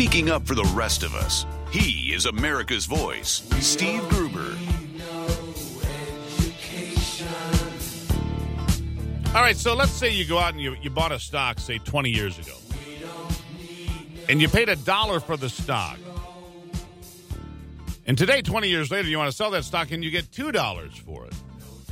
speaking up for the rest of us. He is America's voice, Steve Gruber. All right, so let's say you go out and you bought a stock, say, 20 years ago. And you paid $1 for the stock. And today, 20 years later, you want to sell that stock and you get $2 for it.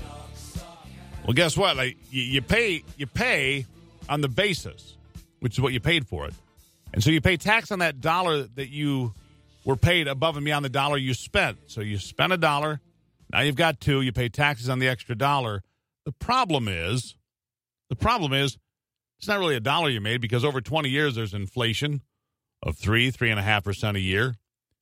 Well, guess what? Like, you pay on the basis, which is what you paid for it. And so you pay tax on that dollar that you were paid above and beyond the dollar you spent. So you spent $1. Now you've got $2. You pay taxes on the extra $1. The problem is it's not really $1 you made because over 20 years there's inflation of 3.5% a year.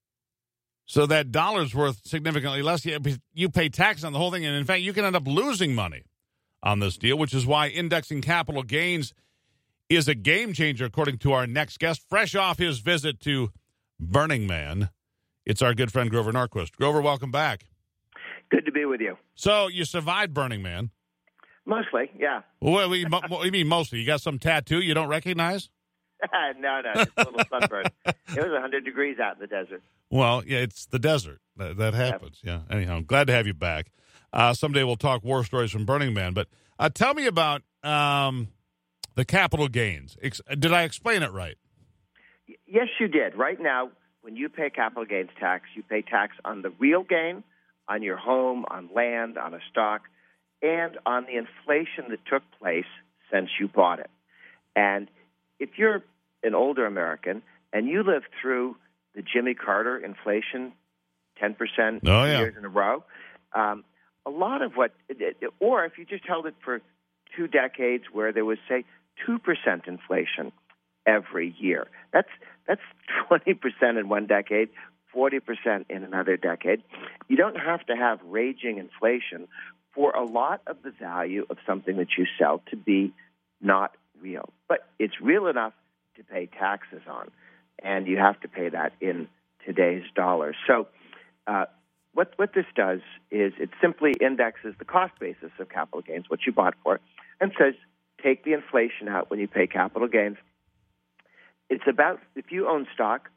So that dollar's worth significantly less. You pay tax on the whole thing, and in fact, you can end up losing money on this deal, which is why indexing capital gains is a game changer, according to our next guest, fresh off his visit to Burning Man. It's our good friend Grover Norquist. Grover, welcome back. Good to be with you. So you survived Burning Man. Mostly, yeah. What do you mean mostly? You got some tattoo you don't recognize? No, just a little sunburn. It was 100 degrees out in the desert. Well, yeah, it's the desert. That happens, yeah. Anyhow, I'm glad to have you back. Someday we'll talk war stories from Burning Man. But tell me about the capital gains. Did I explain it right? Yes, you did. Right now, when you pay capital gains tax, you pay tax on the real gain, on your home, on land, on a stock, and on the inflation that took place since you bought it. And if you're an older American and you lived through the Jimmy Carter inflation, 10% years in a row, a lot of what, or if you just held it for 2 decades where there was, say, 2% inflation every year, that's 20% in one decade, 40% in another decade. You don't have to have raging inflation for a lot of the value of something that you sell to be not real. But it's real enough to pay taxes on, and you have to pay that in today's dollars. So what this does is it simply indexes the cost basis of capital gains, what you bought for, and says take the inflation out when you pay capital gains. It's about, if you own stock,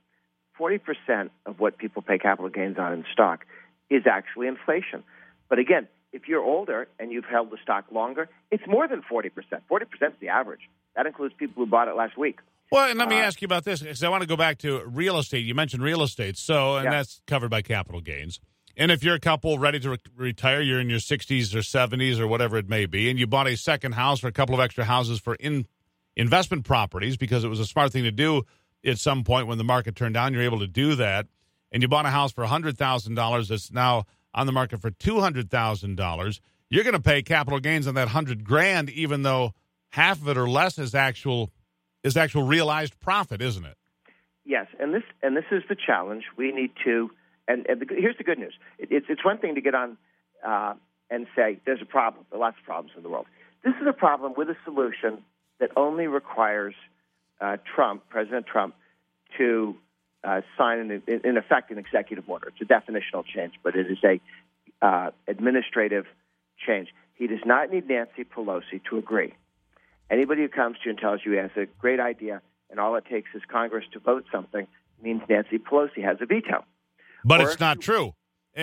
40% of what people pay capital gains on in stock is actually inflation. But again, if you're older and you've held the stock longer, it's more than 40%. 40% is the average. That includes people who bought it last week. Well, and let me ask you about this, because I want to go back to real estate. You mentioned real estate, that's covered by capital gains. And if you're a couple ready to retire, you're in your 60s or 70s or whatever it may be, and you bought a second house or a couple of extra houses for investment properties because it was a smart thing to do at some point when the market turned down, you're able to do that, and you bought a house for $100,000 that's now on the market for $200,000, you're going to pay capital gains on that $100,000, even though half of it or less is actual realized profit, isn't it? Yes, and this is the challenge. We need to, here's the good news. It's one thing to get on and say there's a problem. There are lots of problems in the world. This is a problem with a solution that only requires President Trump, to sign, in effect, an executive order. It's a definitional change, but it is a administrative change. He does not need Nancy Pelosi to agree. Anybody who comes to you and tells you he has a great idea and all it takes is Congress to vote something means Nancy Pelosi has a veto. But it's not true.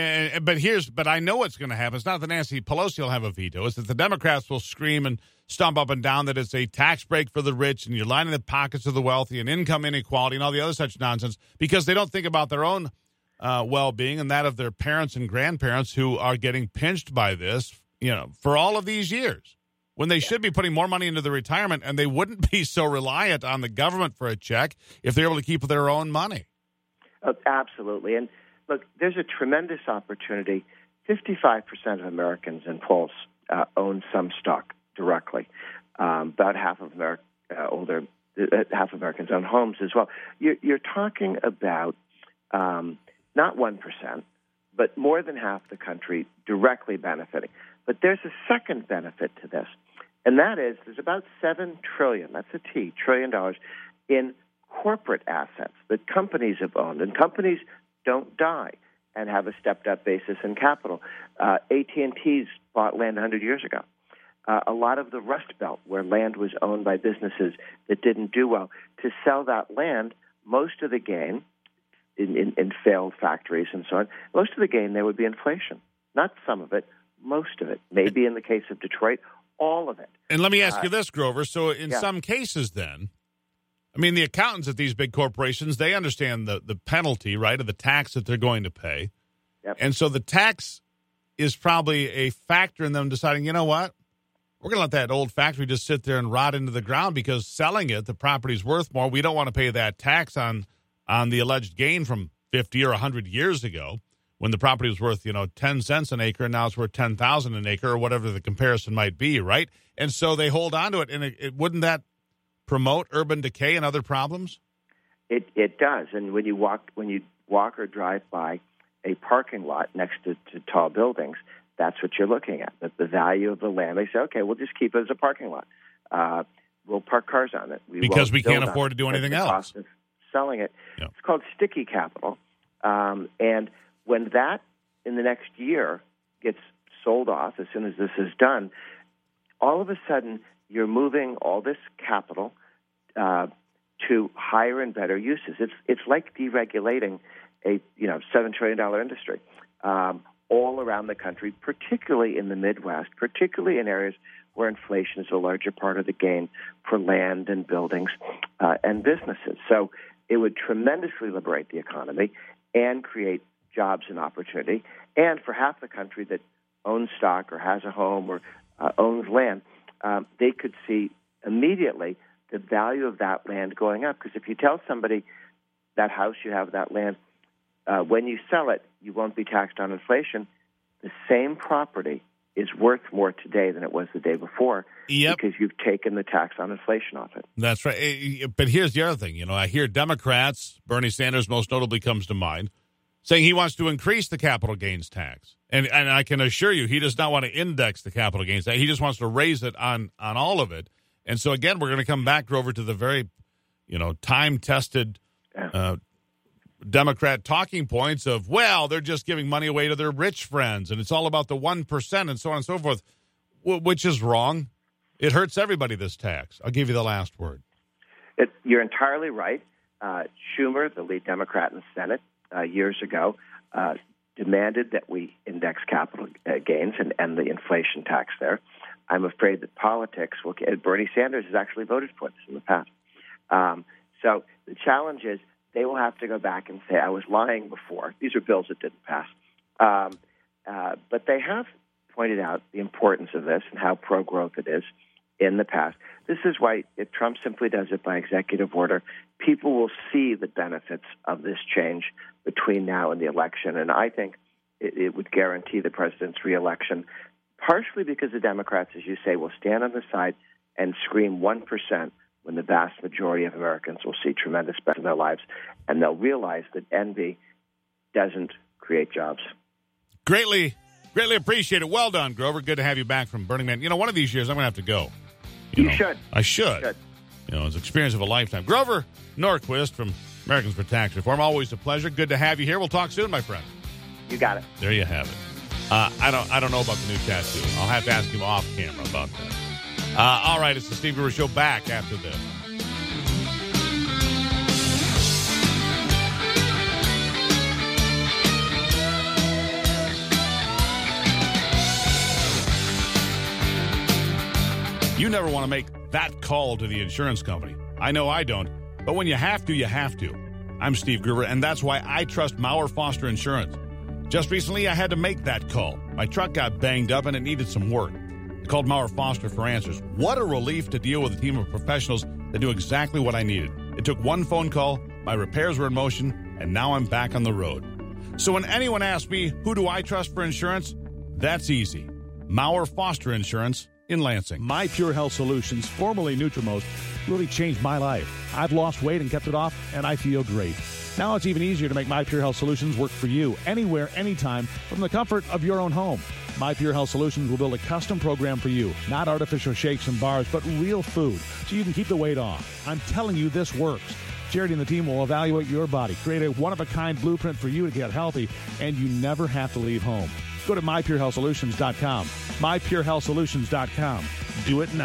But I know what's going to happen. It's not that Nancy Pelosi will have a veto. It's that the Democrats will scream and stomp up and down that it's a tax break for the rich and you're lining the pockets of the wealthy and income inequality and all the other such nonsense because they don't think about their own well-being and that of their parents and grandparents who are getting pinched by this, for all of these years when they should be putting more money into the retirement, and they wouldn't be so reliant on the government for a check if they're able to keep their own money. Oh, absolutely. And look, there's a tremendous opportunity. 55% of Americans in polls own some stock directly. About half of half Americans own homes as well. You're talking about not 1%, but more than half the country directly benefiting. But there's a second benefit to this, and that is there's about $7 trillion, that's a T, $trillion, in corporate assets that companies have owned, and companies don't die and have a stepped-up basis in capital. AT&T's bought land 100 years ago. A lot of the Rust Belt, where land was owned by businesses that didn't do well, to sell that land most of the gain in failed factories and so on, most of the gain there would be inflation. Not some of it, most of it. Maybe in the case of Detroit, all of it. And let me ask you this, Grover. So in some cases then, I mean, the accountants at these big corporations, they understand the penalty, right, of the tax that they're going to pay. Yep. And so the tax is probably a factor in them deciding, you know what, we're going to let that old factory just sit there and rot into the ground because selling it, the property's worth more. We don't want to pay that tax on the alleged gain from 50 or 100 years ago when the property was worth, 10 cents an acre, and now it's worth $10,000 an acre or whatever the comparison might be, right? And so they hold on to it, and wouldn't that promote urban decay and other problems? It does, and when you walk or drive by a parking lot next to tall buildings, that's what you're looking at. The value of the land. They say, okay, we'll just keep it as a parking lot. We'll park cars on it. Because we can't afford to do anything else. Cost of selling it. Yep. It's called sticky capital, and when that in the next year gets sold off, as soon as this is done, all of a sudden you're moving all this capital to higher and better uses. It's like deregulating a $7 trillion industry all around the country, particularly in the Midwest, particularly in areas where inflation is a larger part of the gain for land and buildings and businesses. So it would tremendously liberate the economy and create jobs and opportunity. And for half the country that owns stock or has a home or owns land, they could see immediately the value of that land going up. Because if you tell somebody that house you have, that land, when you sell it, you won't be taxed on inflation, the same property is worth more today than it was the day before because you've taken the tax on inflation off it. That's right. But here's the other thing. I hear Democrats, Bernie Sanders most notably comes to mind, saying he wants to increase the capital gains tax. And I can assure you he does not want to index the capital gains tax. He just wants to raise it on all of it. And so, again, we're going to come back, Grover, to the very, time-tested Democrat talking points of, well, they're just giving money away to their rich friends, and it's all about the 1% and so on and so forth, which is wrong. It hurts everybody, this tax. I'll give you the last word. You're entirely right. Schumer, the lead Democrat in the Senate, years ago, demanded that we index capital gains and end the inflation tax there. I'm afraid that politics will – Bernie Sanders has actually voted for this in the past. So the challenge is they will have to go back and say, I was lying before. These are bills that didn't pass. But they have pointed out the importance of this and how pro-growth it is in the past. This is why if Trump simply does it by executive order, people will see the benefits of this change between now and the election. And I think it would guarantee the president's reelection, partially because the Democrats, as you say, will stand on the side and scream 1% when the vast majority of Americans will see tremendous benefit in their lives, and they'll realize that envy doesn't create jobs. Greatly appreciate it. Well done, Grover. Good to have you back from Burning Man. One of these years I'm going to have to go. You should. I should. It's an experience of a lifetime. Grover Norquist from Americans for Tax Reform. Always a pleasure. Good to have you here. We'll talk soon, my friend. You got it. There you have it. I don't know about the new tattoo. I'll have to ask him off camera about that. All right, it's the Steve Gruber Show, back after this. You never want to make that call to the insurance company. I know I don't, but when you have to, you have to. I'm Steve Gruber, and that's why I trust Maurer Foster Insurance. Just recently, I had to make that call. My truck got banged up, and it needed some work. I called Maurer Foster for answers. What a relief to deal with a team of professionals that knew exactly what I needed. It took one phone call, my repairs were in motion, and now I'm back on the road. So when anyone asks me, who do I trust for insurance? That's easy. Maurer Foster Insurance in Lansing. My Pure Health Solutions, formerly Nutrimost, really changed my life. I've lost weight and kept it off, and I feel great. Now it's even easier to make My Pure Health Solutions work for you, anywhere, anytime, from the comfort of your own home. My Pure Health Solutions will build a custom program for you, not artificial shakes and bars, but real food, so you can keep the weight off. I'm telling you, this works. Charity and the team will evaluate your body, create a one-of-a-kind blueprint for you to get healthy, and you never have to leave home. Go to MyPureHealthSolutions.com. MyPureHealthSolutions.com. Do it now.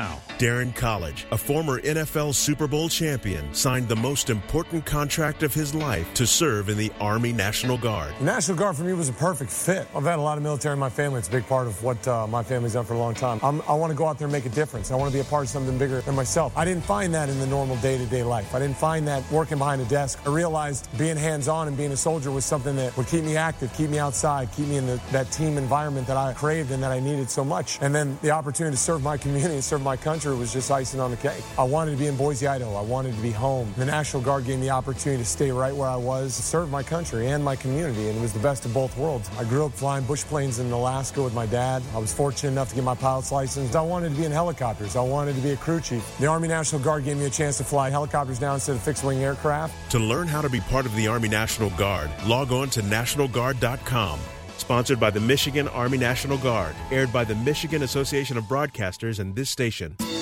Darren College, a former NFL Super Bowl champion, signed the most important contract of his life to serve in the Army National Guard. The National Guard for me was a perfect fit. I've had a lot of military in my family. It's a big part of what my family's done for a long time. I want to go out there and make a difference. I want to be a part of something bigger than myself. I didn't find that in the normal day-to-day life. I didn't find that working behind a desk. I realized being hands-on and being a soldier was something that would keep me active, keep me outside, keep me in that team environment that I craved and that I needed so much. And then the opportunity to serve my community and serve my country was just icing on the cake. I wanted to be in Boise, Idaho. I wanted to be home. The National Guard gave me the opportunity to stay right where I was, to serve my country and my community, and it was the best of both worlds. I grew up flying bush planes in Alaska with my dad. I was fortunate enough to get my pilot's license. I wanted to be in helicopters. I wanted to be a crew chief. The Army National Guard gave me a chance to fly helicopters now instead of fixed-wing aircraft. To learn how to be part of the Army National Guard, log on to nationalguard.com. Sponsored by the Michigan Army National Guard. Aired by the Michigan Association of Broadcasters and this station.